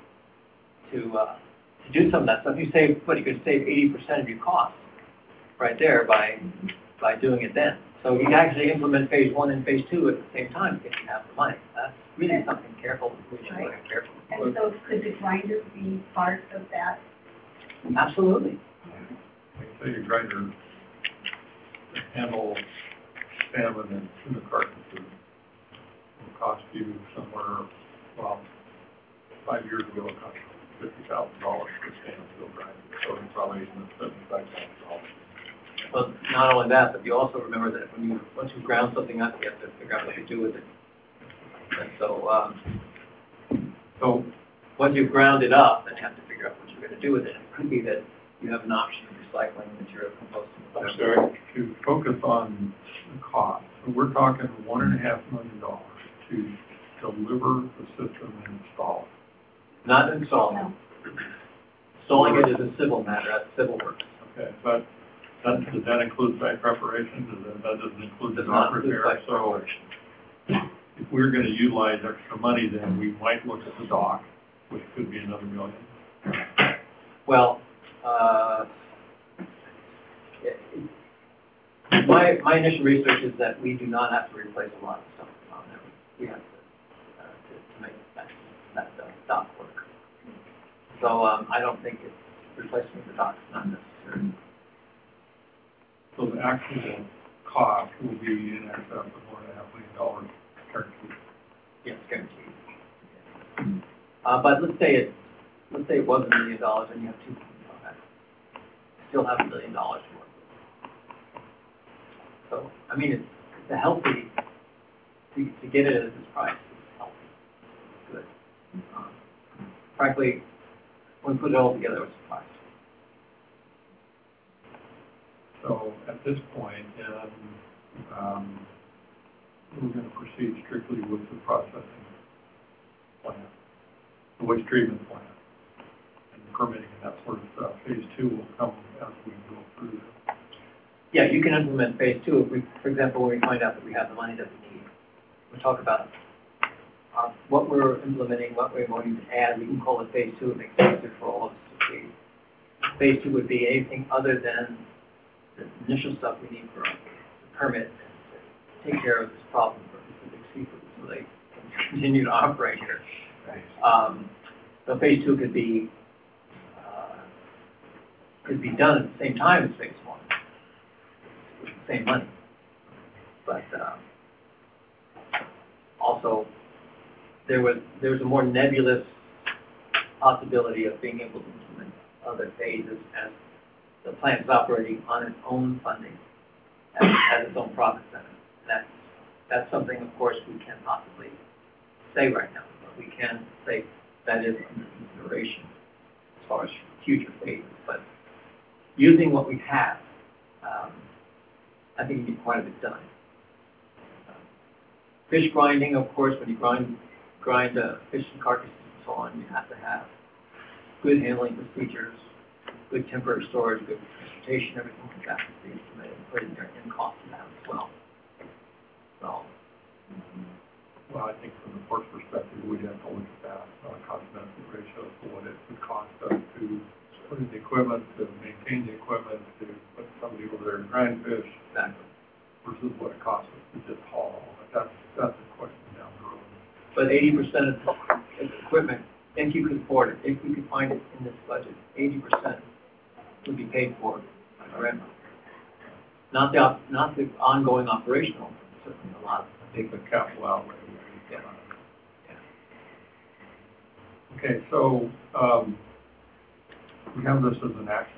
to do some of that stuff. You could save 80% of your costs right there by doing it then. So you can actually implement phase 1 and phase 2 at the same time if you have the money. That's really something careful, we should look at carefully. And so could the grinder be part of that? Absolutely. Like say your grinder to handle salmon and tuna carcasses will cost you somewhere, well, 5 years ago it cost $50,000 for a stainless steel grinder, so it's probably $75,000. Well, not only that, but you also remember that once you ground something up, you have to figure out what to do with it. And so, So once you've ground it up, then you have to figure out what you're going to do with it. It could be that you have an option of recycling material, composting, I'm whatever. sorry, to focus on the cost, so we're talking $1.5 million to deliver the system and install it. Not installing it. Installing it is a civil matter, that's civil work. Okay, but does that include site preparation? That doesn't include the Does not dock include repair? site So preparation. if we're going to utilize extra money, then we might look at the dock, which could be another $1 million. Well, my initial research is that we do not have to replace a lot of stuff on there. We have to make that dock work. So I don't think replacing the dock is not necessary. So the actual cost will be in excess of $1.5 million guaranteed. Yes, guaranteed. But let's say it was $1 million and you have 2 people on that. Still have $1 million to work with. So, I mean, it's a healthy, to get it at this price, it's healthy. It's good. Frankly, when we put it all together, I was surprised. So at this point, we're going to proceed strictly with the processing plant, the waste treatment plant, and permitting and that sort of stuff. Phase 2 will come as we go through this. Yeah, you can implement phase 2 if we, for example, when we find out that we have the money that we need. We'll talk about what we're implementing, what we're going to add. We can call it phase 2. It makes it easier for all of us to see. Phase 2 would be anything other than the initial stuff we need for the permit to take care of this problem for Pacific Seafood so they can continue to operate here. So phase 2 could be done at the same time as phase 1 with the same money. But also there was a more nebulous possibility of being able to implement other phases as the plant is operating on its own funding as its own profit center. That's something, of course, we can't possibly say right now, but we can say that is under consideration as far as future phases. But using what we have, I think you get quite a bit done. Fish grinding, of course, when you grind fish and carcasses and so on, you have to have good handling procedures, good temporary storage, good transportation, everything like that has to be implemented and put in there in cost of that as well. So, Well, I think from the port's perspective, we'd have to look at that on a cost-benefit ratio for what it would cost us to put in the equipment, to maintain the equipment, to put somebody over there and grind fish, exactly. versus what it costs us to just haul. But that's a question down the road. But 80% of the equipment, if you could afford it, if we could find it in this budget, 80% would be paid for by grant money. Not the ongoing operational, certainly a lot, a big, The capital outlay. yeah. Okay, so, we have this as an action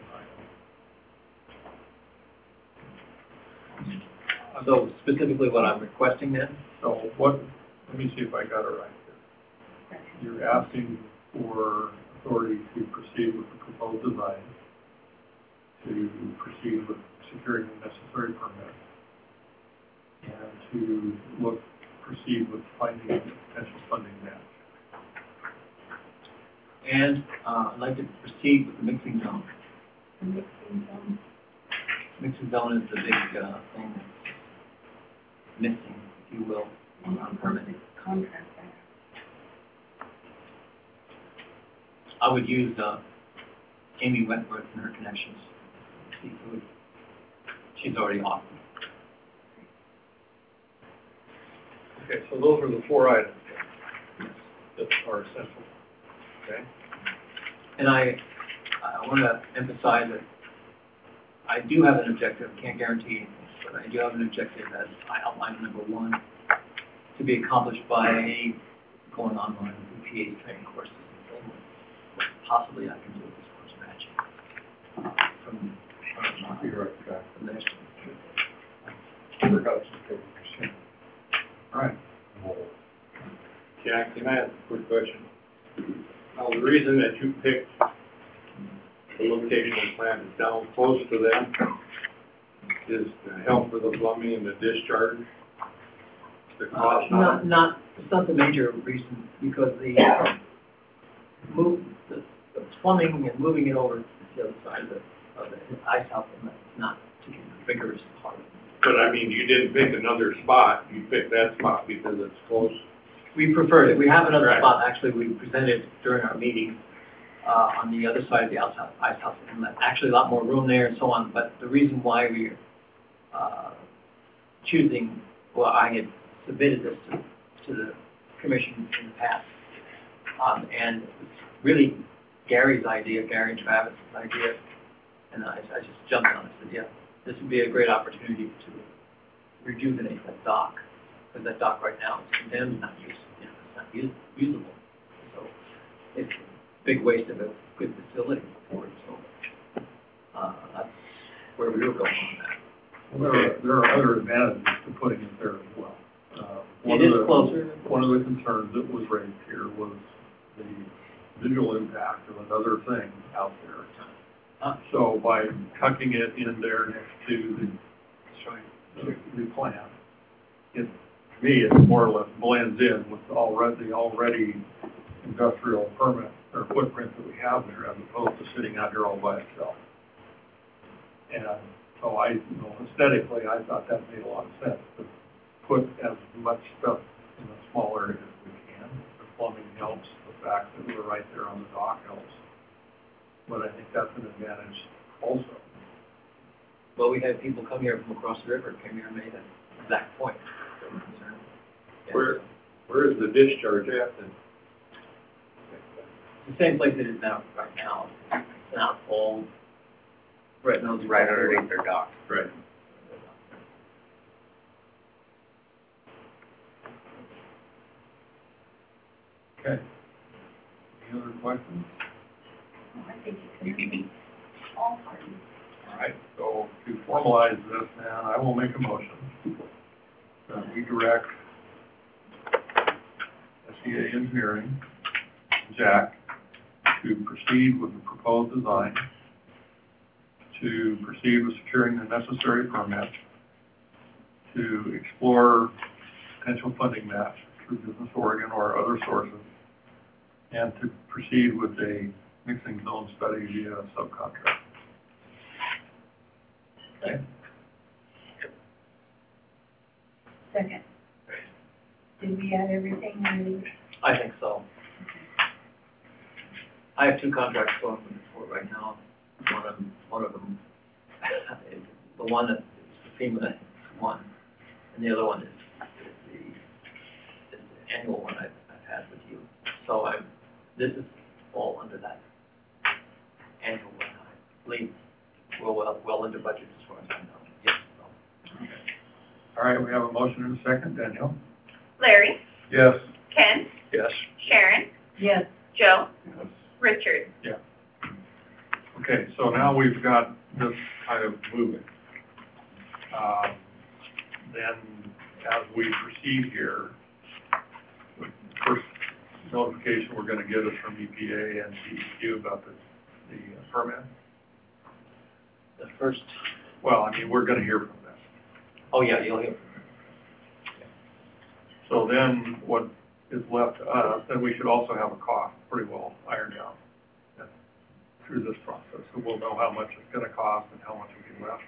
item. So specifically what I'm requesting then, So what, let me see if I got it right here. You're asking for authority to proceed with the proposed design, to proceed with securing the necessary permit, and to proceed with finding a potential funding match. and, I'd like to proceed with the mixing zone. The mixing zone. Mixing zone is the big, thing that's missing, if you will, And on permitting. contract that. I would use, Amy Wentworth and her connections, seafood. She's already offered. Okay, so those are the 4 items that are essential. Okay? And I want to emphasize that I do have an objective, can't guarantee anything, but I do have an objective as I outlined number 1, to be accomplished by going online with EPA's training courses and so on. Possibly I can do this course matching from You're right, Jack. from there. All right. Jack, can I ask a quick question? Now, the reason that you picked the locational plant is down close to them is to help with the plumbing and the discharge? The cost It's not the major reason, because the plumbing and moving it over to the other side of the ice house inlet is not particularly rigorous part of it. But I mean, you didn't pick another spot, you picked that spot because it's close. We preferred it. We have another Right. spot, actually, we presented during our meeting, on the other side of the ice house inlet. Actually, a lot more room there and so on, but the reason why we're, choosing, well, I had submitted this to the commission in the past, and it's really Gary's idea, Gary and Travis's idea, and I just jumped on it, said, yeah, this would be a great opportunity to rejuvenate that dock, because that dock right now is condemned, not used, it's not usable. So it's a big waste of a good facility for it, so, that's where we were going on that. Well, there are other advantages to putting it there as well. It is closer. One of the concerns that was raised here was the visual impact of another thing out there. So by tucking it in there next to the plant, to me, it more or less blends in with the already industrial permit or footprint that we have there, as opposed to sitting out here all by itself. And so aesthetically, I thought that made a lot of sense, to put as much stuff in a small area as we can. The plumbing helps, the fact that we're right there on the dock helps. But I think that's an advantage also. Well, we had people come here from across the river, came here and made that exact point. They were concerned. Yeah. Where is the discharge at then? The same place it is now, right now. It's not all, right now. Right underneath their dock. Right. Okay. Any other questions? I think it's going to be all parties. All right, so to formalize this, then, I will make a motion that we direct SEA Engineering, Jack, to proceed with the proposed design, to proceed with securing the necessary permits, to explore potential funding match through Business Oregon or other sources, and to proceed with a mixing zone study via subcontract. Okay. Second. Did we add everything we needed? I think so. I have 2 contracts going for right now. One of them is the one that is the FEMA one, and the other one is the annual one I've had with you. So this is all under that annual one, I believe. well under budget as far as I know. Yes. All right, we have a motion and a second. Danielle? Larry, Yes. Ken, Yes. Sharon, Yes, Joe, Yes. Richard. Okay, so now we've got this kind of moving. Then, as we proceed here, the first notification we're gonna get is from EPA and DEQ about the permit. The first, Well, I mean, we're gonna hear from them. oh yeah, you'll hear from So then, what is left to us, then we should also have a cost pretty well ironed out through this process. So we'll know how much it's gonna cost and how much will be left.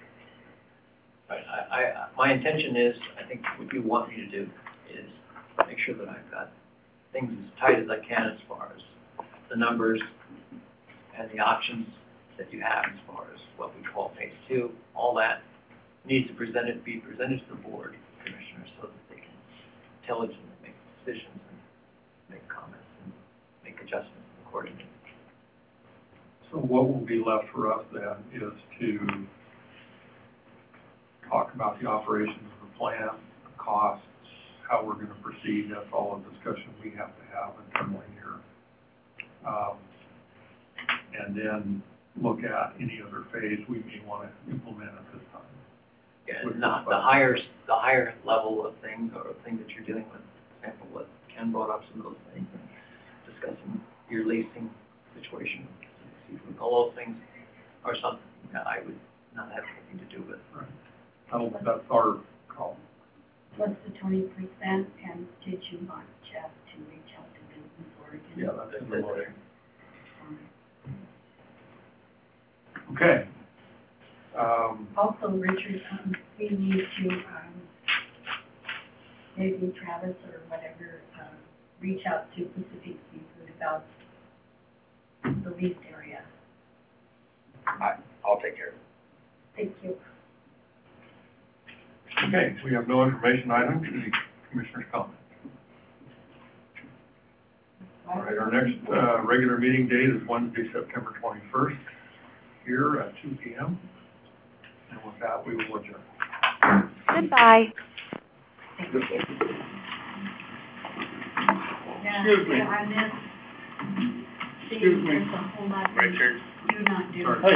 my intention is, I think what you want me to do is make sure that I've got things as tight as I can as far as the numbers and the options that you have as far as what we call phase two. All that needs to be presented to the board commissioners so that they can intelligently make decisions and make comments and make adjustments accordingly. So what will be left for us then is to talk about the operations of the plant, the costs, how we're gonna proceed. That's all a discussion we have to have internally here. And then look at any other phase we may wanna implement at this time. Yeah, With not the the higher level of things or things that you're dealing with, for example, what Ken brought up some of those things, and discussing your leasing situation, all those things are something that I would not have anything to do with. That's our call. what's the 20%, and did you want Jeff to reach out to Business Oregon? Yeah, that's in the That's motion. Um, Okay. Also, Richard, we need to, maybe Travis or whatever, reach out to Pacific Seafood about the leased area. I'll take care of it. Thank you. Okay, we have no information items. Any commissioners' comments? All right, our next, regular meeting date is Wednesday, September 21st, here at 2 p.m. And with that, we will adjourn. Goodbye. Excuse me. On this, Excuse me. there's a whole lot of Richard? you not doing. Sorry.